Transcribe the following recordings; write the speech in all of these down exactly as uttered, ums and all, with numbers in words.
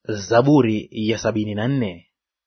Zaburi ya sabini na nne.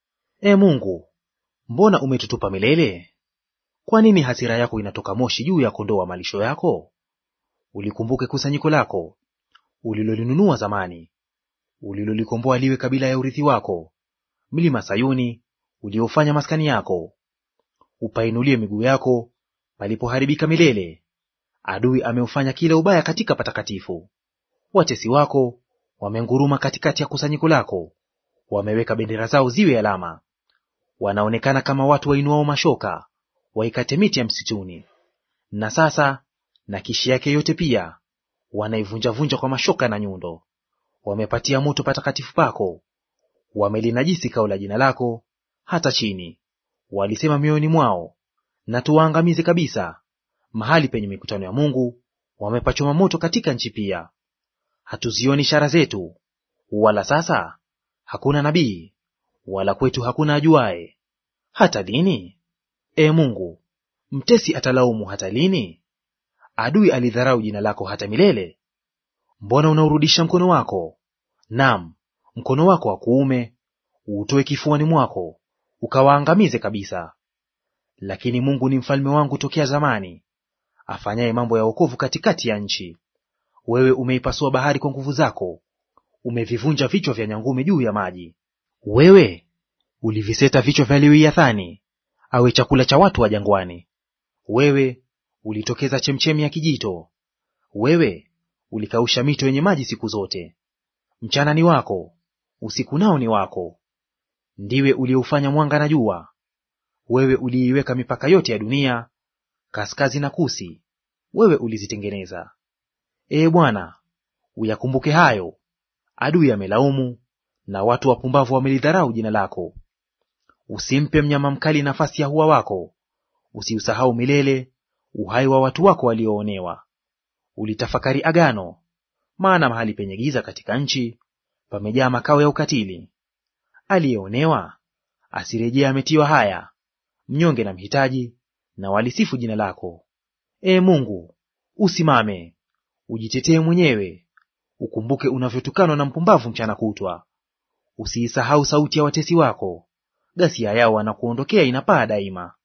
E Mungu, mbona umetutupa milele? Kwa nini hasira yako inatoka moshi juu ya kondoo wa malisho yako? Ulikumbuke kusanyiko lako ulilolinunua zamani, ulilolikomboa liwe kabila ya urithi wako, mlima Sayuni uliofanya maskani yako. Upainulie miguu yako palipoharibika milele. Adui ameufanya kila ubaya katika patakatifu. Watesi wako wamenguruma katikati ya kusanyiko lako, wameweka bendera zao ziwe alama. Wanaonekana kama watu wainuao mashoka, waikate miti ya msituni. Na sasa na kishi yake yote pia wanaivunjavunja kwa mashoka na nyundo. Wamepatia moto patakatifu pako, wamelinajisi kao la jina lako hata chini. Walisema mioyoni mwao, na tuwaangamize kabisa. Mahali penye mikutano ya Mungu wamepachoma moto katika nchi pia. Hatuzioni ishara zetu, wala sasa hakuna nabii, wala kwetu hakuna ajuaye. Hata lini, e Mungu, mtesi atalaumu hata lini? Adui alidharau jina lako hata milele. Mbona unaurudisha mkono wako, naam, mkono wako wa kuume uutoe kifuani mwako, ukawaangamize kabisa? Lakini Mungu ni mfalme wangu tokea zamani, afanyaye mambo ya wokovu katikati ya nchi. Wewe umeipasua bahari kwa nguvu zako, umevivunja vichwa vya nyangumi juu ya maji. Wewe uliviseta vichwa vya Lewiathani, awe chakula cha watu wa jangwani. Wewe ulitokeza chemchemi ya kijito, wewe ulikausha mito yenye maji siku zote. Mchana ni wako, usiku nao ni wako. Ndiwe uliyeufanya mwanga na jua. Wewe uliiweka mipaka yote ya dunia, kaskazi na kusi, wewe ulizitengeneza. Ee Bwana, uyakumbuke hayo. Adui amelaumu, na watu wapumbavu wamelidharau jina lako. Usimpe mnyama mkali nafasi ya hua wako, usiusahau milele uhai wa watu wako walioonewa. Ulitafakari agano, maana mahali penye giza katika nchi pamejaa makao ya ukatili. Aliyeonewa asirejea ametiwa haya, mnyonge na mhitaji na walisifu jina lako. Ee Mungu, usimame, ujitetee mwenyewe, ukumbuke unavyotukanwa na mpumbavu mchana kutwa. Usiisahau sauti ya watesi wako, ghasia yao wanakuondokea inapaa daima.